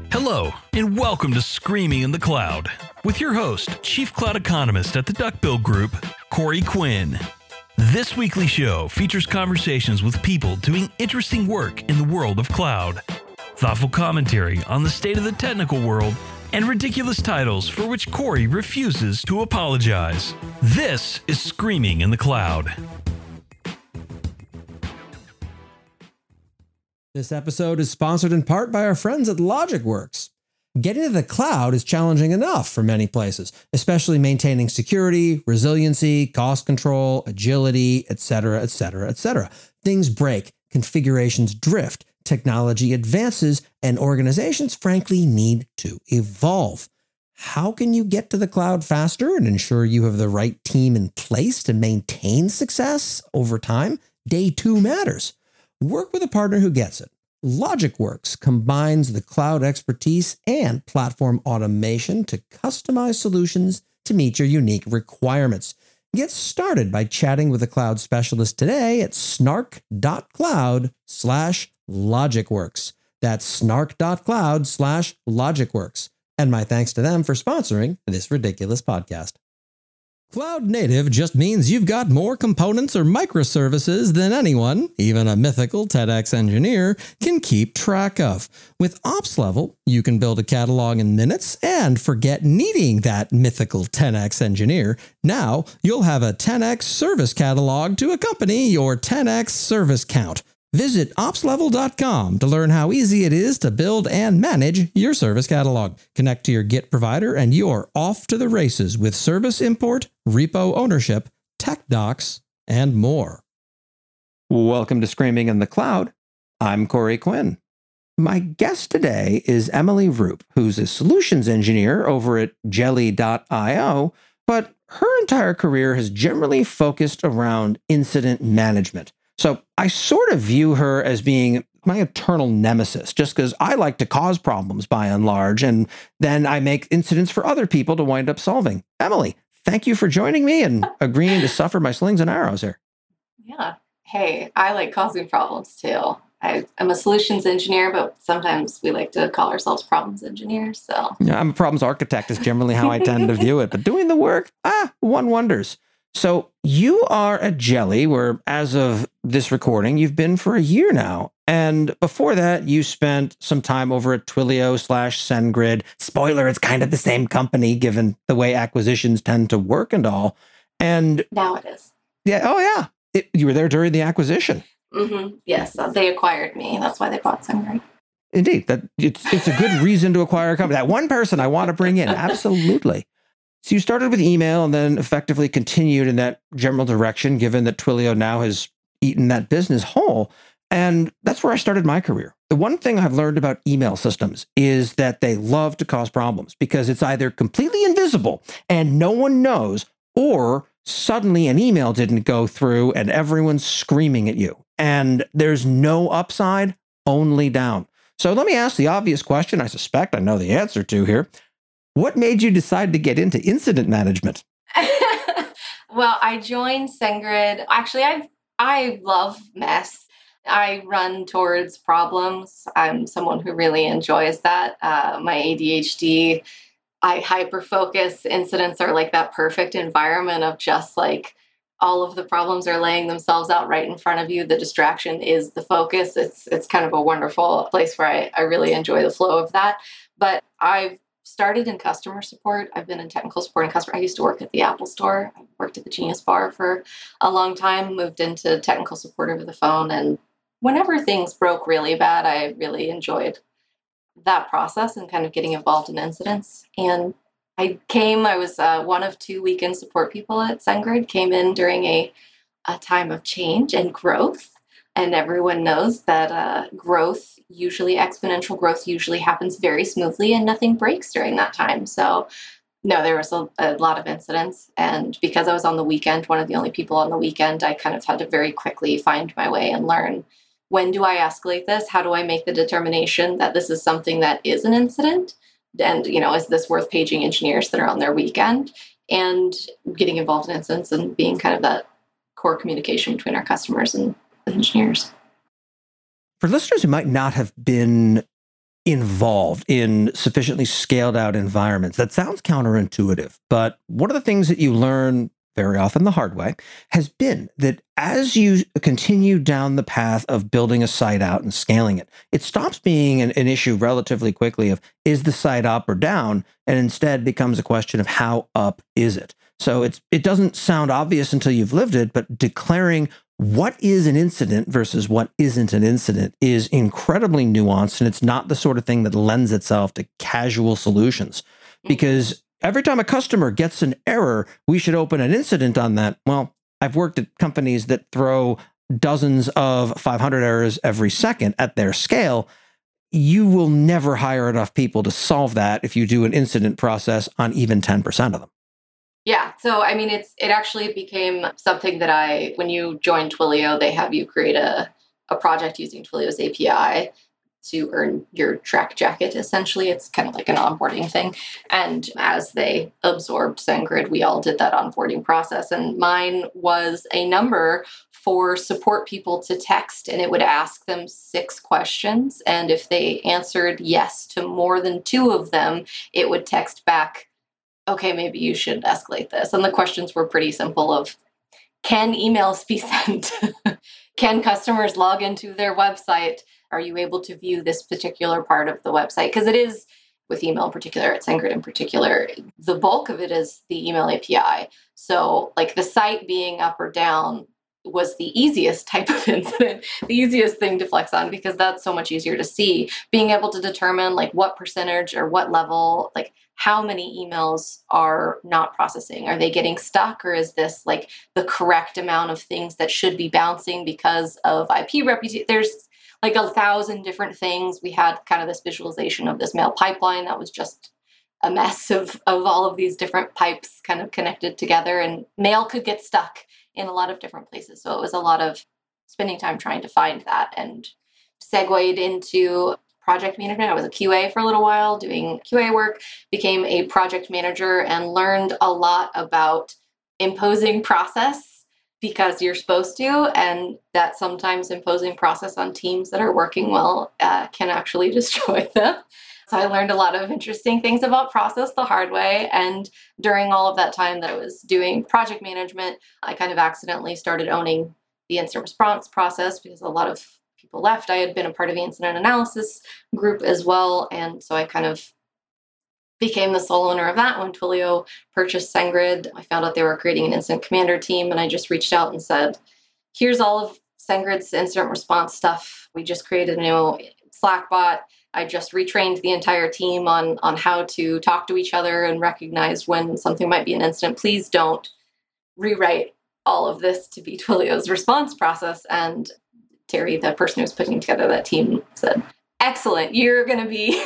Hello, and welcome to Screaming in the Cloud with your host, Chief Cloud Economist at the Duckbill Group, Corey Quinn. This weekly show features conversations with people doing interesting work in the world of cloud, thoughtful commentary on the state of the technical world, and ridiculous titles for which Corey refuses to apologize. This is Screaming in the Cloud. This episode is sponsored in part by our friends at LogicWorks. Getting to the cloud is challenging enough for many places, especially maintaining security, resiliency, cost control, agility, etc., etc., etc. Things break, configurations drift, technology advances, and organizations frankly need to evolve. How can you get to the cloud faster and ensure you have the right team in place to maintain success over time? Day two matters. Work with a partner who gets it. LogicWorks combines the cloud expertise and platform automation to customize solutions to meet your unique requirements. Get started by chatting with a cloud specialist today at snark.cloud/LogicWorks. That's snark.cloud/LogicWorks. And my thanks to them for sponsoring this ridiculous podcast. Cloud native just means you've got more components or microservices than anyone, even a mythical TEDx engineer, can keep track of. With Ops Level, you can build a catalog in minutes and forget needing that mythical 10x engineer. Now, you'll have a 10x service catalog to accompany your 10x service count. Visit opslevel.com to learn how easy it is to build and manage your service catalog. Connect to your Git provider and you're off to the races with service import, repo ownership, tech docs, and more. Welcome to Screaming in the Cloud. I'm Corey Quinn. My guest today is Emily Roop, who's a solutions engineer over at Jelly.io, but her entire career has generally focused around incident management. So I sort of view her as being my eternal nemesis, just because I like to cause problems by and large, and then I make incidents for other people to wind up solving. Emily, thank you for joining me and agreeing to suffer my slings and arrows here. Yeah. Hey, I like causing problems too. I'm a solutions engineer, but sometimes we like to call ourselves problems engineers. So yeah, I'm a problems architect is generally how I tend to view it, but doing the work, one wonders. So you are at Jelly, where as of this recording, you've been for a year now. And before that, you spent some time over at Twilio/SendGrid. Spoiler, it's kind of the same company, given the way acquisitions tend to work and all. And now it is. Yeah. Oh, yeah. You were there during the acquisition. Mm-hmm. Yes. They acquired me. That's why they bought SendGrid. Indeed. It's a good reason to acquire a company. That one person I want to bring in. Absolutely. So you started with email and then effectively continued in that general direction, given that Twilio now has eaten that business whole. And that's where I started my career. The one thing I've learned about email systems is that they love to cause problems because it's either completely invisible and no one knows, or suddenly an email didn't go through and everyone's screaming at you. And there's no upside, only down. So let me ask the obvious question I suspect I know the answer to here. What made you decide to get into incident management? Well, I joined SendGrid. Actually, I love mess. I run towards problems. I'm someone who really enjoys that. My ADHD, I hyper-focus. Incidents are like that perfect environment of just like all of the problems are laying themselves out right in front of you. The distraction is the focus. It's kind of a wonderful place where I really enjoy the flow of that. But I've started in customer support. I've been in technical support and customer. I used to work at the Apple Store. I worked at the Genius Bar for a long time, moved into technical support over the phone. And whenever things broke really bad, I really enjoyed that process and kind of getting involved in incidents. And I was one of two weekend support people at SendGrid, came in during a time of change and growth. And everyone knows that exponential growth usually happens very smoothly and nothing breaks during that time. So no, there was a lot of incidents. And because I was on the weekend, one of the only people on the weekend, I kind of had to very quickly find my way and learn, when do I escalate this? How do I make the determination that this is something that is an incident? And, is this worth paging engineers that are on their weekend? And getting involved in incidents and being kind of that core communication between our customers and engineers. For listeners who might not have been involved in sufficiently scaled out environments. That sounds counterintuitive, but one of the things that you learn very often the hard way has been that as you continue down the path of building a site out and scaling it, it stops being an issue relatively quickly of is the site up or down, and instead becomes a question of how up is it. So it doesn't sound obvious until you've lived it, but declaring what is an incident versus what isn't an incident is incredibly nuanced, and it's not the sort of thing that lends itself to casual solutions. Because every time a customer gets an error, we should open an incident on that. Well, I've worked at companies that throw dozens of 500 errors every second at their scale. You will never hire enough people to solve that if you do an incident process on even 10% of them. Yeah. So, I mean, it actually became something that when you join Twilio, they have you create a project using Twilio's API to earn your track jacket. Essentially, it's kind of like an onboarding thing. And as they absorbed SendGrid, we all did that onboarding process. And mine was a number for support people to text, and it would ask them 6 questions. And if they answered yes to more than 2 of them, it would text back, okay, maybe you should escalate this. And the questions were pretty simple of, can emails be sent? Can customers log into their website? Are you able to view this particular part of the website? Because it is, with email in particular, at SendGrid in particular, the bulk of it is the email API. So like the site being up or down was the easiest type of incident, the easiest thing to flex on, because that's so much easier to see. Being able to determine like what percentage or what level, like how many emails are not processing. Are they getting stuck, or is this like the correct amount of things that should be bouncing because of IP reputation? There's like 1,000 different things. We had kind of this visualization of this mail pipeline that was just a mess of all of these different pipes kind of connected together, and mail could get stuck in a lot of different places. So it was a lot of spending time trying to find that, and segued into project management. I was a QA for a little while doing QA work, became a project manager, and learned a lot about imposing process because you're supposed to, and that sometimes imposing process on teams that are working well can actually destroy them. So I learned a lot of interesting things about process the hard way. And during all of that time that I was doing project management, I kind of accidentally started owning the incident response process because a lot of people left. I had been a part of the incident analysis group as well. And so I kind of became the sole owner of that. When Twilio purchased SendGrid, I found out they were creating an incident commander team. And I just reached out and said, here's all of SendGrid's incident response stuff. We just created a new Slack bot. I just retrained the entire team on how to talk to each other and recognize when something might be an incident. Please don't rewrite all of this to be Twilio's response process. And Terry, the person who was putting together that team, said, excellent, you're going to be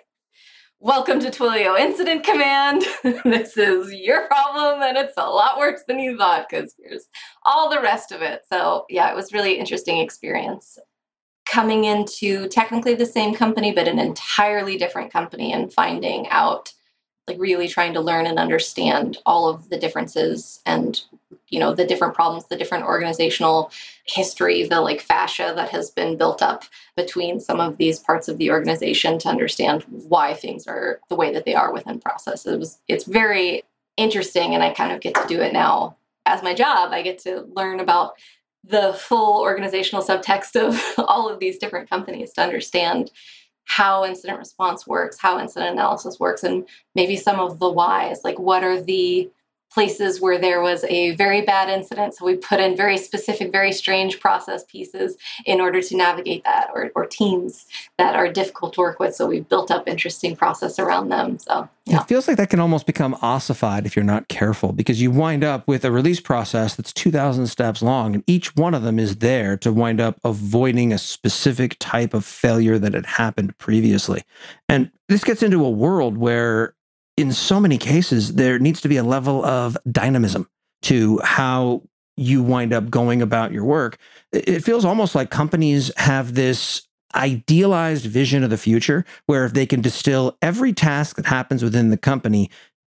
welcome to Twilio Incident Command. This is your problem, and it's a lot worse than you thought because here's all the rest of it. So yeah, it was really interesting experience. Coming into technically the same company, but an entirely different company, and finding out, like really trying to learn and understand all of the differences and, you know, the different problems, the different organizational history, the like fascia that has been built up between some of these parts of the organization to understand why things are the way that they are within process. It's very interesting, and I kind of get to do it now as my job. I get to learn about the full organizational subtext of all of these different companies to understand how incident response works, how incident analysis works, and maybe some of the whys. Like, what are the places where there was a very bad incident? So we put in very specific, very strange process pieces in order to navigate that, or teams that are difficult to work with. So we've built up interesting process around them. So yeah. It feels like that can almost become ossified if you're not careful, because you wind up with a release process that's 2,000 steps long, and each one of them is there to wind up avoiding a specific type of failure that had happened previously. And this gets into a world where in so many cases, there needs to be a level of dynamism to how you wind up going about your work. It feels almost like companies have this idealized vision of the future where if they can distill every task that happens within the company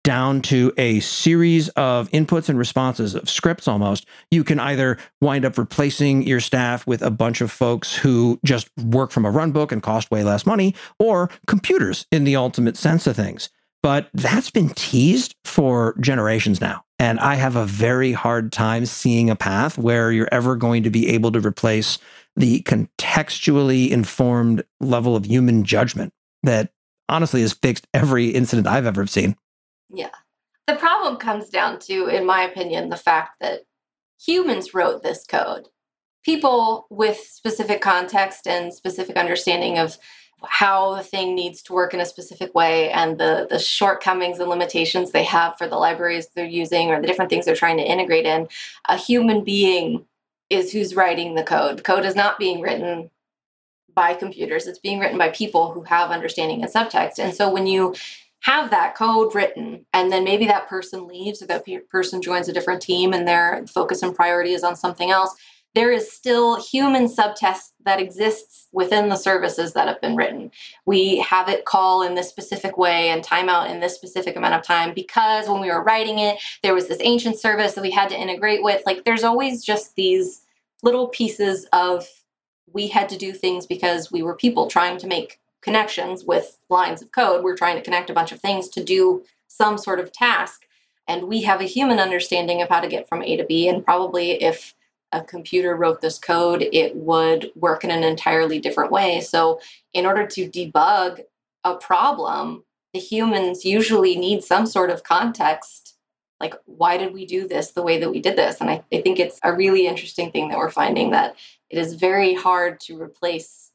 down to a series of inputs and responses of scripts almost, you can either wind up replacing your staff with a bunch of folks who just work from a run book and cost way less money, or computers in the ultimate sense of things. But that's been teased for generations now. And I have a very hard time seeing a path where you're ever going to be able to replace the contextually informed level of human judgment that honestly has fixed every incident I've ever seen. Yeah. The problem comes down to, in my opinion, the fact that humans wrote this code. People with specific context and specific understanding of how the thing needs to work in a specific way, and the shortcomings and limitations they have for the libraries they're using or the different things they're trying to integrate in. A human being is who's writing the code. The code is not being written by computers. It's being written by people who have understanding and subtext. And so when you have that code written and then maybe that person leaves or that person joins a different team and their focus and priority is on something else, there is still human subtext that exists within the services that have been written. We have it call in this specific way and timeout in this specific amount of time because when we were writing it, there was this ancient service that we had to integrate with. Like there's always just these little pieces of we had to do things because we were people trying to make connections with lines of code. We're trying to connect a bunch of things to do some sort of task. And we have a human understanding of how to get from A to B. And probably if a computer wrote this code, it would work in an entirely different way. So in order to debug a problem, the humans usually need some sort of context. Like, why did we do this the way that we did this? And I think it's a really interesting thing that we're finding, that it is very hard to replace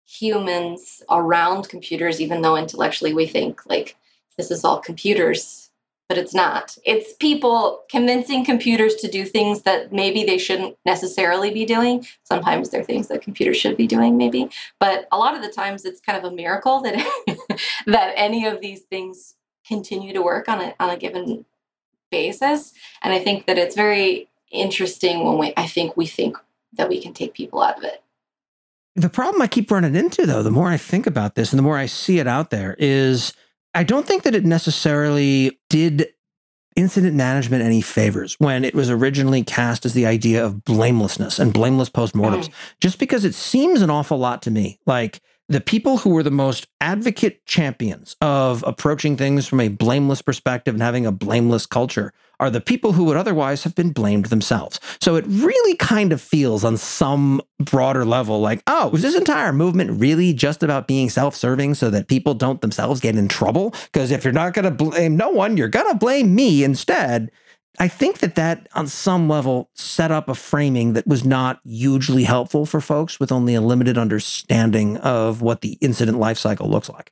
humans around computers, even though intellectually we think like this is all computers, but it's not. It's people convincing computers to do things that maybe they shouldn't necessarily be doing. Sometimes they're things that computers should be doing, maybe. But a lot of the times it's kind of a miracle that that any of these things continue to work on a given basis. And I think that it's very interesting when we think that we can take people out of it. The problem I keep running into, though, the more I think about this and the more I see it out there, is I don't think that it necessarily did incident management any favors when it was originally cast as the idea of blamelessness and blameless postmortems, just because it seems an awful lot to me like the people who were the most advocate champions of approaching things from a blameless perspective and having a blameless culture are the people who would otherwise have been blamed themselves. So it really kind of feels on some broader level like, oh, was this entire movement really just about being self-serving so that people don't themselves get in trouble? Because if you're not going to blame no one, you're going to blame me instead. I think that on some level set up a framing that was not hugely helpful for folks with only a limited understanding of what the incident life cycle looks like.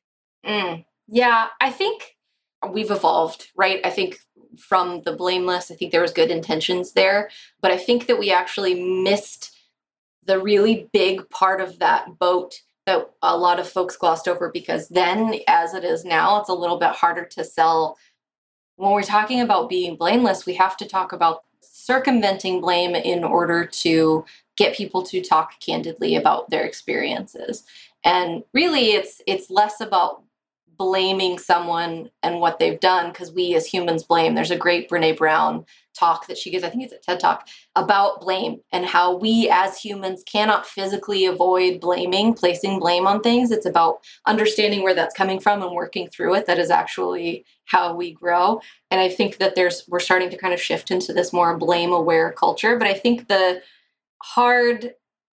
Yeah, I think we've evolved, right? I think from the blameless, I think there was good intentions there, but I think that we actually missed the really big part of that boat that a lot of folks glossed over, because then, as it is now, it's a little bit harder to sell. When we're talking about being blameless, we have to talk about circumventing blame in order to get people to talk candidly about their experiences. And really, it's less about blaming someone and what they've done, because we as humans blame. There's a great Brene Brown talk that she gives, I think it's a TED Talk, about blame and how we as humans cannot physically avoid placing blame on things. It's about understanding where that's coming from and working through it. That is actually how we grow. And I think that we're starting to kind of shift into this more blame-aware culture. But I think the hard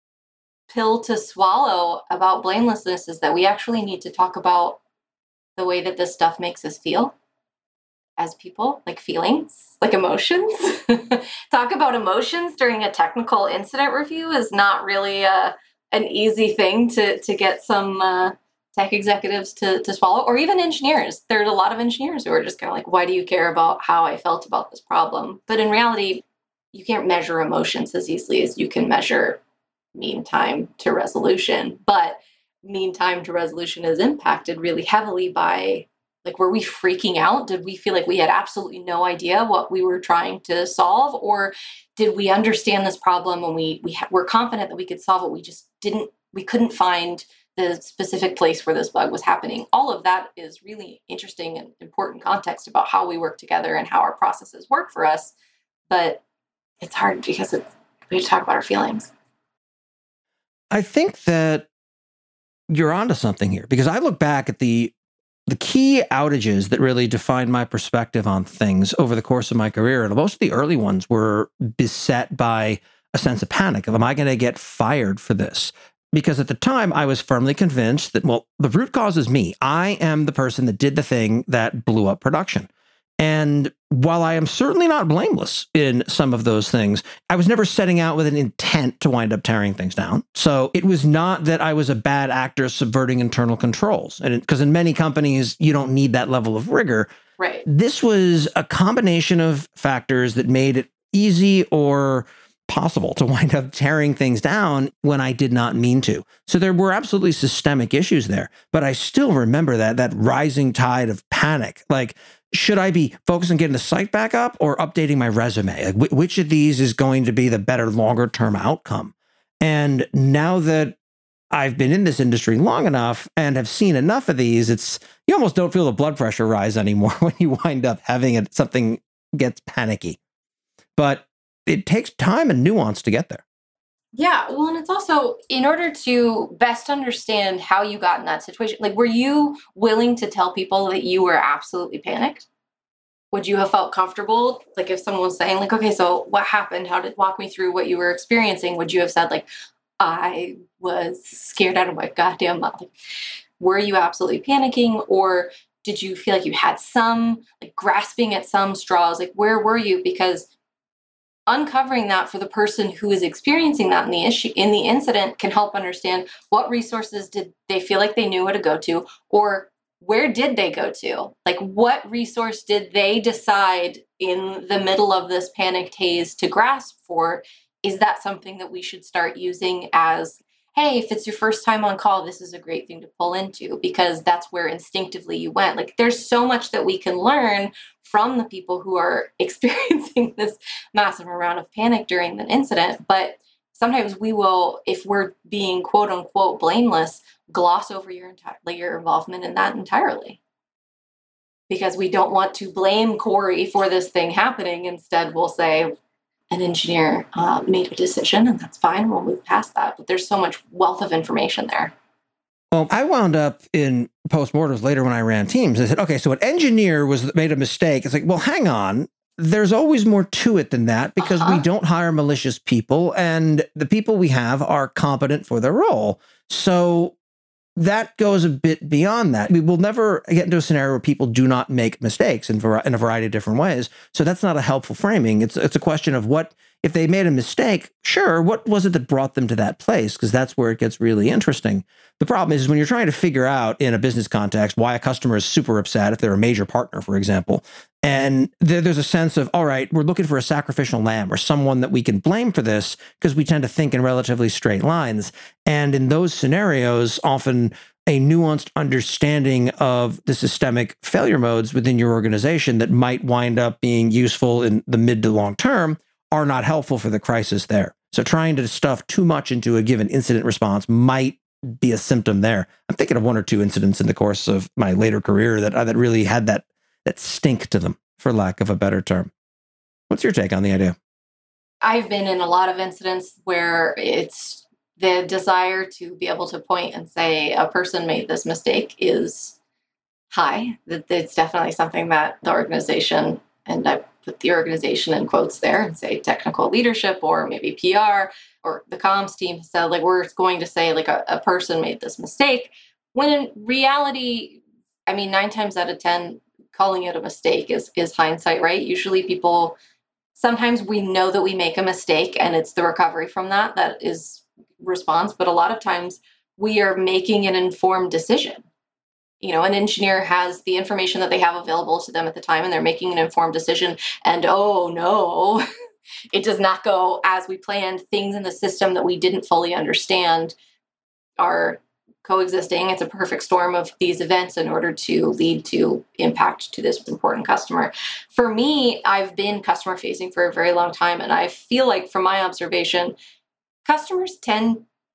pill to swallow about blamelessness is that we actually need to talk about the way that this stuff makes us feel as people, like feelings, like emotions. Talk about emotions during a technical incident review is not really an easy thing to get some tech executives to swallow, or even engineers. There's a lot of engineers who are just kind of like, why do you care about how I felt about this problem? But in reality, you can't measure emotions as easily as you can measure mean time to resolution. But mean time to resolution is impacted really heavily by, like, were we freaking out? Did we feel like we had absolutely no idea what we were trying to solve? Or did we understand this problem and we were confident that we could solve it? We just couldn't find the specific place where this bug was happening. All of that is really interesting and important context about how we work together and how our processes work for us. But it's hard because we talk about our feelings. I think that you're onto something here, because I look back at the key outages that really defined my perspective on things over the course of my career. And most of the early ones were beset by a sense of panic of, am I going to get fired for this? Because at the time I was firmly convinced that, well, the root cause is me. I am the person that did the thing that blew up production. And while I am certainly not blameless in some of those things, I was never setting out with an intent to wind up tearing things down. So it was not that I was a bad actor subverting internal controls. And because in many companies, you don't need that level of rigor. Right. This was a combination of factors that made it easy or possible to wind up tearing things down when I did not mean to. So there were absolutely systemic issues there. But I still remember that rising tide of panic. Like, should I be focused on getting the site back up or updating my resume? Like, which of these is going to be the better longer term outcome? And now that I've been in this industry long enough and have seen enough of these, you almost don't feel the blood pressure rise anymore when you wind up having something gets panicky. But it takes time and nuance to get there. Yeah, well, and it's also in order to best understand how you got in that situation. Like, were you willing to tell people that you were absolutely panicked? Would you have felt comfortable? Like, if someone was saying, like, okay, so what happened? Walk me through what you were experiencing? Would you have said, like, I was scared out of my goddamn mind? Like, were you absolutely panicking, or did you feel like you had some, like, grasping at some straws? Like, where were you? Because uncovering that for the person who is experiencing that in the incident can help understand what resources did they feel like they knew where to go to, or where did they go to? Like, what resource did they decide in the middle of this panicked haze to grasp for? Is that something that we should start using as, hey, if it's your first time on call, this is a great thing to pull into, because that's where instinctively you went. Like, there's so much that we can learn from the people who are experiencing this massive amount of panic during an incident. But sometimes we will, if we're being quote unquote blameless, gloss over your involvement in that entirely, because we don't want to blame Corey for this thing happening. Instead, we'll say, an engineer made a decision, and that's fine. We'll move past that. But there's so much wealth of information there. Well, I wound up in postmortems later when I ran teams. I said, okay, so an engineer made a mistake. It's like, well, hang on. There's always more to it than that, because we don't hire malicious people, and the people we have are competent for their role. So that goes a bit beyond that. We will never get into a scenario where people do not make mistakes in a variety of different ways. So that's not a helpful framing. It's a question of what, if they made a mistake, sure, what was it that brought them to that place? Because that's where it ges really interesting. The problem is when you're trying to figure out in a business context why a customer is super upset, if they're a major partner, for example, and there's a sense of, all right, we're looking for a sacrificial lamb or someone that we can blame for this, because we tend to think in relatively straight lines. And in those scenarios, often a nuanced understanding of the systemic failure modes within your organization that might wind up being useful in the mid to long term are not helpful for the crisis there. So trying to stuff too much into a given incident response might be a symptom there. I'm thinking of one or two incidents in the course of my later career that really had that stink to them, for lack of a better term. What's your take on the idea? I've been in a lot of incidents where it's the desire to be able to point and say a person made this mistake is high. That it's definitely something that the organization, and I put the organization in quotes there and say technical leadership or maybe PR or the comms team said, like, we're going to say like a person made this mistake, when in reality, I mean, 9 times out of 10, calling it a mistake is hindsight, right? Usually sometimes we know that we make a mistake and it's the recovery from that is response. But a lot of times we are making an informed decision. You know, an engineer has the information that they have available to them at the time, and they're making an informed decision. And oh no, it does not go as we planned. Things in the system that we didn't fully understand are coexisting. It's a perfect storm of these events in order to lead to impact to this important customer. For me, I've been customer facing for a very long time, and I feel like from my observation, customers tend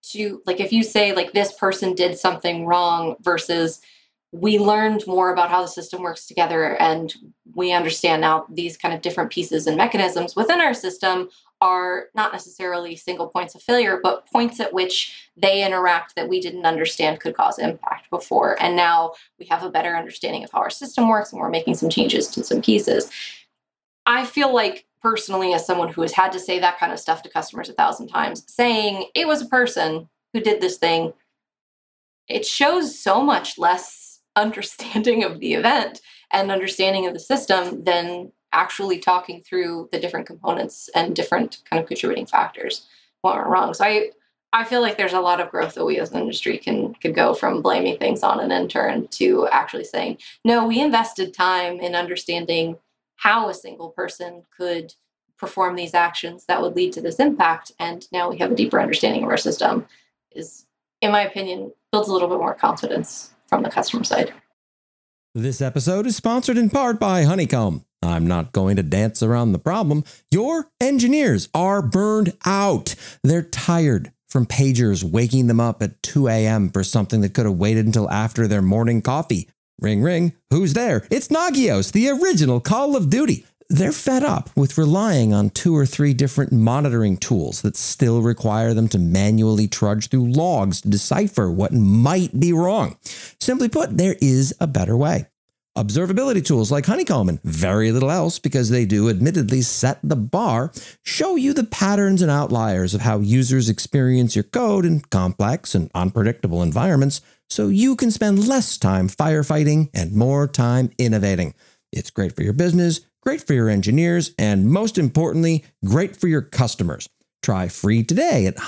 to, like, if you say, like, this person did something wrong versus we learned more about how the system works together and we understand now these kind of different pieces and mechanisms within our system are not necessarily single points of failure, but points at which they interact that we didn't understand could cause impact before. And now we have a better understanding of how our system works and we're making some changes to some pieces. I feel like personally, as someone who has had to say that kind of stuff to customers 1,000 times, saying it was a person who did this thing, it shows so much less understanding of the event and understanding of the system than actually talking through the different components and different kind of contributing factors what went wrong. So I feel like there's a lot of growth that we as an industry could go from blaming things on an intern to actually saying, no, we invested time in understanding how a single person could perform these actions that would lead to this impact. And now we have a deeper understanding of our system is, in my opinion, builds a little bit more confidence from the customer side. This episode is sponsored in part by Honeycomb. I'm not going to dance around the problem. Your engineers are burned out. They're tired from pagers waking them up at 2 a.m. for something that could have waited until after their morning coffee. Ring, ring. Who's there? It's Nagios, the original Call of Duty. They're fed up with relying on 2 or 3 different monitoring tools that still require them to manually trudge through logs to decipher what might be wrong. Simply put, there is a better way. Observability tools like Honeycomb and very little else, because they do admittedly set the bar, show you the patterns and outliers of how users experience your code in complex and unpredictable environments, so you can spend less time firefighting and more time innovating. It's great for your business, great for your engineers, and most importantly, great for your customers. Try free today at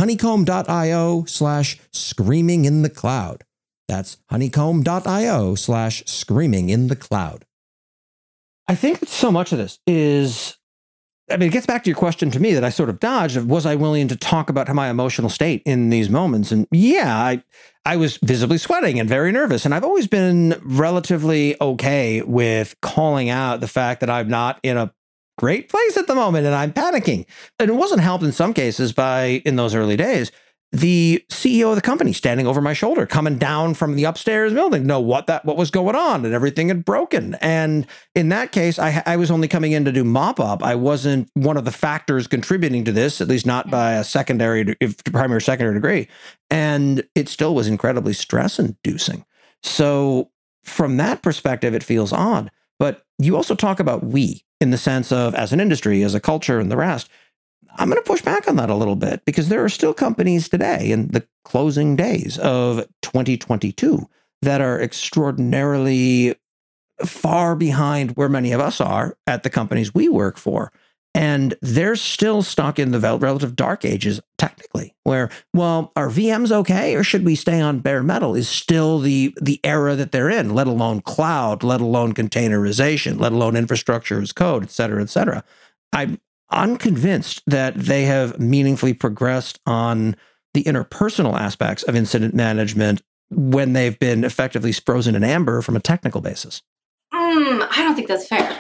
honeycomb.io/screaminginthecloud. That's honeycomb.io/screaminginthecloud. I think that so much of this is, it gets back to your question to me that I sort of dodged of, was I willing to talk about my emotional state in these moments? And yeah, I was visibly sweating and very nervous. And I've always been relatively okay with calling out the fact that I'm not in a great place at the moment and I'm panicking. And it wasn't helped in some cases by, in those early days, the CEO of the company standing over my shoulder, coming down from the upstairs building, know what was going on, and everything had broken. And in that case, I was only coming in to do mop up. I wasn't one of the factors contributing to this, at least not by a primary or secondary degree. And it still was incredibly stress inducing. So from that perspective, it feels odd. But you also talk about we in the sense of, as an industry, as a culture, and the rest. I'm going to push back on that a little bit, because there are still companies today in the closing days of 2022 that are extraordinarily far behind where many of us are at the companies we work for. And they're still stuck in the relative dark ages, technically, where, well, are VMs okay, or should we stay on bare metal is still the era that they're in, let alone cloud, let alone containerization, let alone infrastructure as code, et cetera, et cetera. I'm unconvinced that they have meaningfully progressed on the interpersonal aspects of incident management when they've been effectively frozen in amber from a technical basis. I don't think that's fair.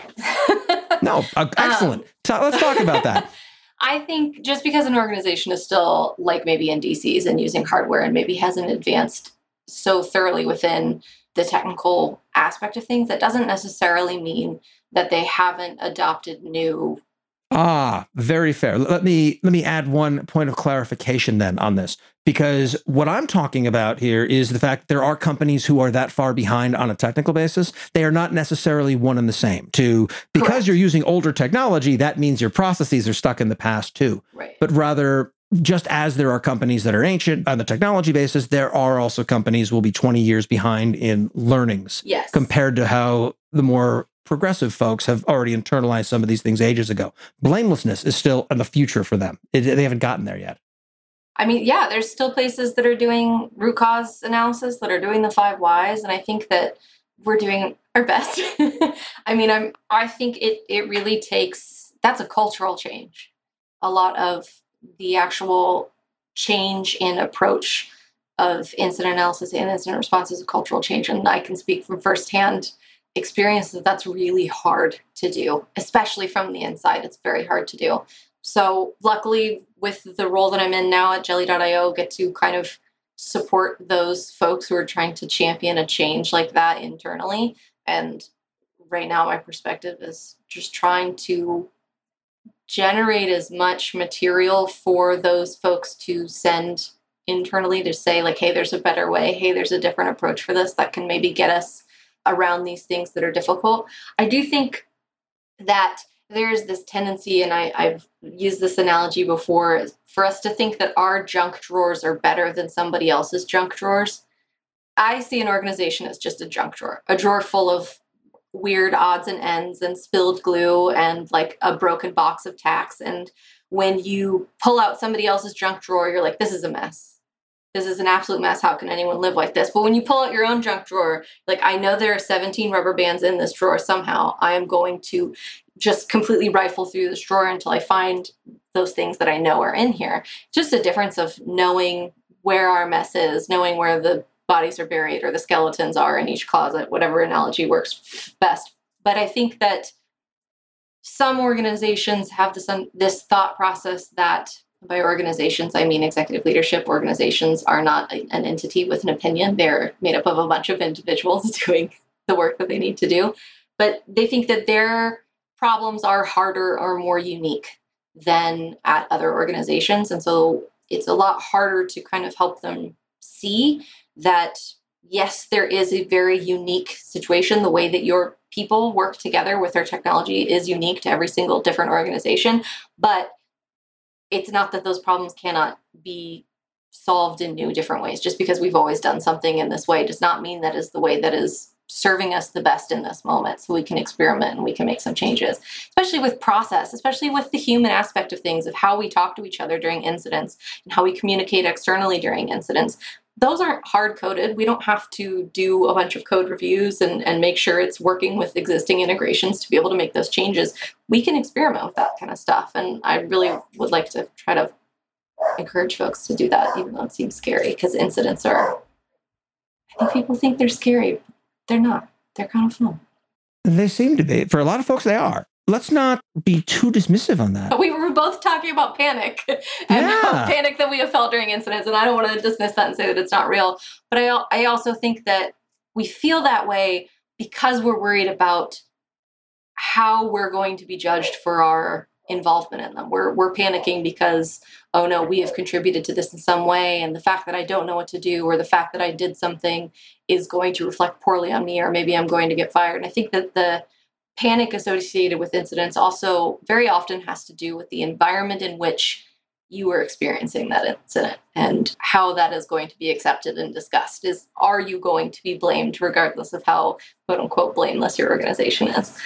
No, excellent. So let's talk about that. I think just because an organization is still like maybe in DCs and using hardware and maybe hasn't advanced so thoroughly within the technical aspect of things, that doesn't necessarily mean that they haven't adopted new. Very fair. Let me add one point of clarification then on this, because what I'm talking about here is the fact there are companies who are that far behind on a technical basis. They are not necessarily one and the same. Because Correct. You're using older technology, that means your processes are stuck in the past too. Right. But rather, just as there are companies that are ancient on the technology basis, there are also companies will be 20 years behind in learnings. Yes. Compared to how the more progressive folks have already internalized some of these things ages ago. Blamelessness is still in the future for them. They haven't gotten there yet. I mean, yeah, there's still places that are doing root cause analysis, that are doing the 5 whys. And I think that we're doing our best. I mean, I think it really takes, that's a cultural change. A lot of the actual change in approach of incident analysis and incident response is a cultural change. And I can speak from firsthand experience that's really hard to do, especially from the inside. It's very hard to do. So luckily, with the role that I'm in now at Jelly.io, get to kind of support those folks who are trying to champion a change like that internally. And right now, my perspective is just trying to generate as much material for those folks to send internally to say, like, hey, there's a better way. Hey, there's a different approach for this that can maybe get us around these things that are difficult. I do think that there's this tendency, and I've used this analogy before, for us to think that our junk drawers are better than somebody else's junk drawers. I see an organization as just a junk drawer, a drawer full of weird odds and ends and spilled glue and like a broken box of tacks. And when you pull out somebody else's junk drawer, you're like, this is a mess. This is an absolute mess. How can anyone live like this? But when you pull out your own junk drawer, like, I know there are 17 rubber bands in this drawer somehow. I am going to just completely rifle through this drawer until I find those things that I know are in here. Just a difference of knowing where our mess is, knowing where the bodies are buried or the skeletons are in each closet, whatever analogy works best. But I think that some organizations have this thought process that, by organizations, I mean executive leadership organizations, are not an entity with an opinion. They're made up of a bunch of individuals doing the work that they need to do. But they think that their problems are harder or more unique than at other organizations. And so it's a lot harder to kind of help them see that, yes, there is a very unique situation. The way that your people work together with their technology is unique to every single different organization. But it's not that those problems cannot be solved in new, different ways. Just because we've always done something in this way does not mean that is the way that is serving us the best in this moment. So we can experiment and we can make some changes, especially with process, especially with the human aspect of things, of how we talk to each other during incidents and how we communicate externally during incidents. Those aren't hard-coded. We don't have to do a bunch of code reviews and make sure it's working with existing integrations to be able to make those changes. We can experiment with that kind of stuff. And I really would like to try to encourage folks to do that, even though it seems scary, because incidents are, I think people think they're scary. They're not. They're kind of fun. They seem to be. For a lot of folks, they are. Let's not be too dismissive on that. We were both talking about panic and panic that we have felt during incidents. And I don't want to dismiss that and say that it's not real. But I also think that we feel that way because we're worried about how we're going to be judged for our involvement in them. We're panicking because, oh no, we have contributed to this in some way. And the fact that I don't know what to do, or the fact that I did something, is going to reflect poorly on me, or maybe I'm going to get fired. And I think that the panic associated with incidents also very often has to do with the environment in which you were experiencing that incident and how that is going to be accepted and discussed. Are you going to be blamed regardless of how, quote unquote, blameless your organization is?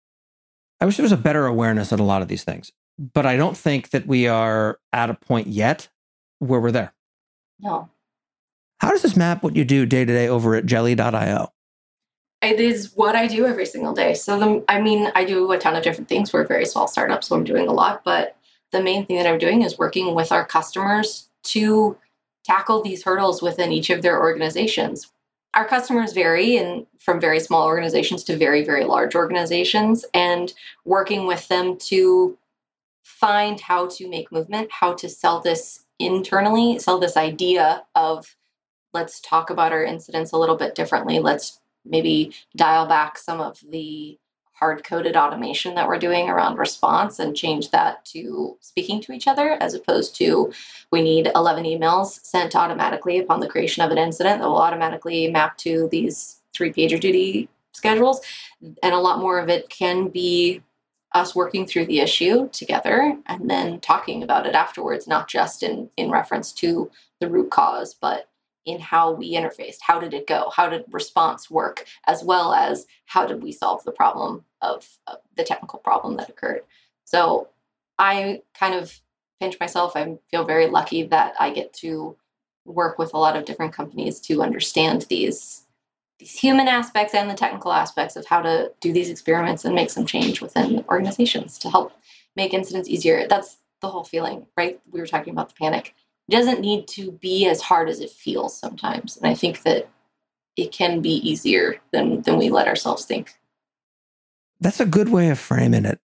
I wish there was a better awareness of a lot of these things, but I don't think that we are at a point yet where we're there. No. How does this map what you do day to day over at Jelly.io? It is what I do every single day. So, I do a ton of different things. We're a very small startup, so I'm doing a lot. But the main thing that I'm doing is working with our customers to tackle these hurdles within each of their organizations. Our customers vary from very small organizations to very, very large organizations, and working with them to find how to make movement, how to sell this internally, sell this idea of, let's talk about our incidents a little bit differently. Let's maybe dial back some of the hard-coded automation that we're doing around response and change that to speaking to each other, as opposed to, we need 11 emails sent automatically upon the creation of an incident that will automatically map to these 3 PagerDuty schedules. And a lot more of it can be us working through the issue together and then talking about it afterwards, not just in reference to the root cause, but in how we interfaced. How did it go? How did response work? As well as, how did we solve the problem of the technical problem that occurred? So I kind of pinch myself. I feel very lucky that I get to work with a lot of different companies to understand these human aspects and the technical aspects of how to do these experiments and make some change within organizations to help make incidents easier. That's the whole feeling, right? We were talking about the panic. It doesn't need to be as hard as it feels sometimes. And I think that it can be easier than we let ourselves think. That's a good way of framing it.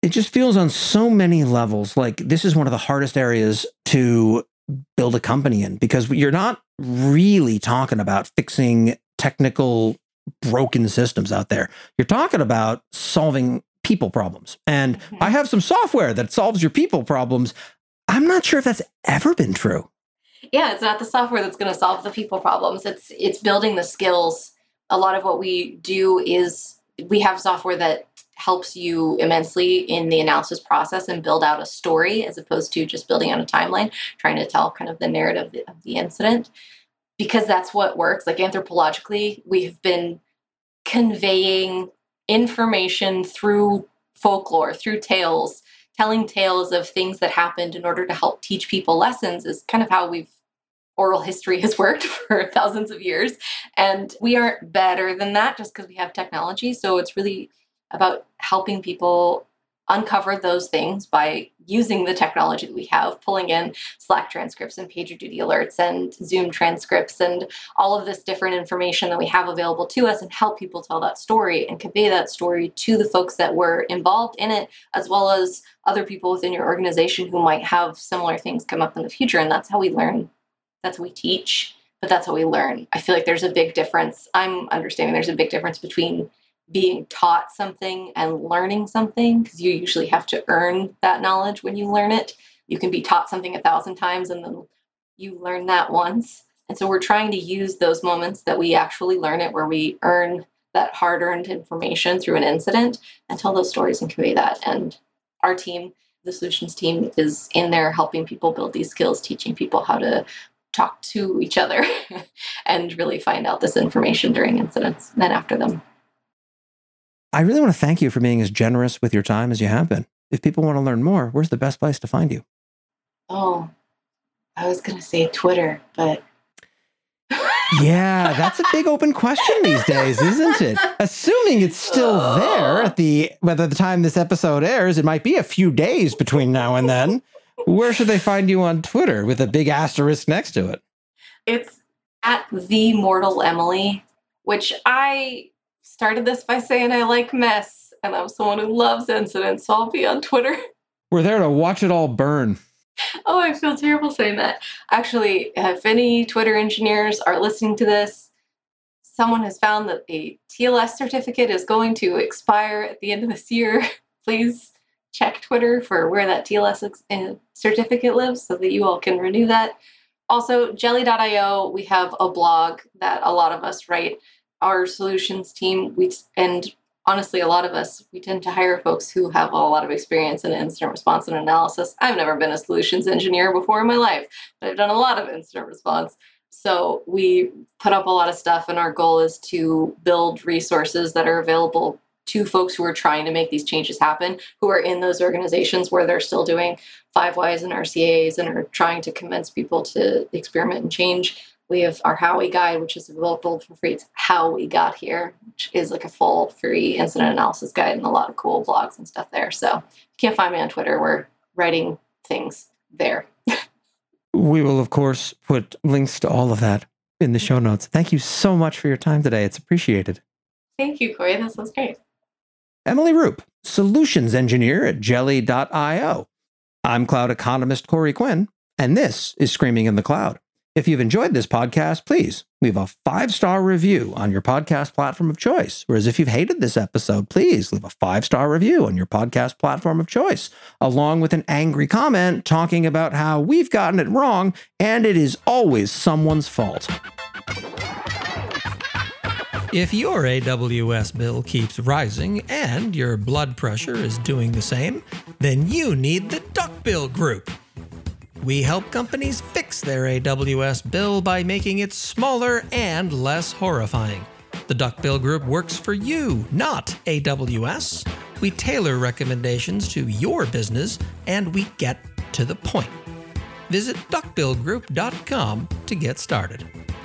It just feels on so many levels like this is one of the hardest areas to build a company in, because you're not really talking about fixing technical broken systems out there. You're talking about solving people problems. And I have some software that solves your people problems. I'm not sure if that's ever been true. Yeah, it's not the software that's going to solve the people problems. It's building the skills. A lot of what we do is we have software that helps you immensely in the analysis process and build out a story as opposed to just building out a timeline, trying to tell kind of the narrative of the incident, because that's what works. Like anthropologically, we've been conveying information through folklore, through tales. Telling tales of things that happened in order to help teach people lessons is kind of how oral history has worked for thousands of years. And we aren't better than that just because we have technology. So it's really about helping people uncover those things by using the technology that we have, pulling in Slack transcripts and PagerDuty alerts and Zoom transcripts and all of this different information that we have available to us, and help people tell that story and convey that story to the folks that were involved in it, as well as other people within your organization who might have similar things come up in the future. And that's how we learn. That's how we teach, but that's how we learn. I feel like there's a big difference. I'm understanding there's a big difference between being taught something and learning something, because you usually have to earn that knowledge when you learn it. You can be taught something 1,000 times and then you learn that once. And so we're trying to use those moments that we actually learn it, where we earn that hard-earned information through an incident, and tell those stories and convey that. And our team, the solutions team, is in there helping people build these skills, teaching people how to talk to each other and really find out this information during incidents and then after them. I really want to thank you for being as generous with your time as you have been. If people want to learn more, where's the best place to find you? Oh, I was going to say Twitter, but... Yeah, that's a big open question these days, isn't it? Assuming it's still there by the time this episode airs, it might be a few days between now and then. Where should they find you on Twitter with a big asterisk next to it? It's at The Mortal Emily, which I started this by saying I like mess, and I'm someone who loves incidents, so I'll be on Twitter. We're there to watch it all burn. Oh, I feel terrible saying that. Actually, if any Twitter engineers are listening to this, someone has found that a TLS certificate is going to expire at the end of this year. Please check Twitter for where that TLS certificate lives so that you all can renew that. Also, Jelly.io, we have a blog that a lot of us write. Our solutions team, and honestly, a lot of us, we tend to hire folks who have a lot of experience in incident response and analysis. I've never been a solutions engineer before in my life, but I've done a lot of incident response. So we put up a lot of stuff, and our goal is to build resources that are available to folks who are trying to make these changes happen, who are in those organizations where they're still doing 5 Whys and RCAs and are trying to convince people to experiment and change. We have our How We Guide, which is available for free. It's How We Got Here, which is like a full free incident analysis guide and a lot of cool blogs and stuff there. So if you can't find me on Twitter, we're writing things there. We will, of course, put links to all of that in the show notes. Thank you so much for your time today. It's appreciated. Thank you, Corey. That sounds great. Emily Roop, solutions engineer at Jelly.io. I'm cloud economist Corey Quinn, and this is Screaming in the Cloud. If you've enjoyed this podcast, please leave a 5-star review on your podcast platform of choice. Whereas if you've hated this episode, please leave a 5-star review on your podcast platform of choice, along with an angry comment talking about how we've gotten it wrong and it is always someone's fault. If your AWS bill keeps rising and your blood pressure is doing the same, then you need the Duckbill Group. We help companies fix their AWS bill by making it smaller and less horrifying. The Duckbill Group works for you, not AWS. We tailor recommendations to your business, and we get to the point. Visit duckbillgroup.com to get started.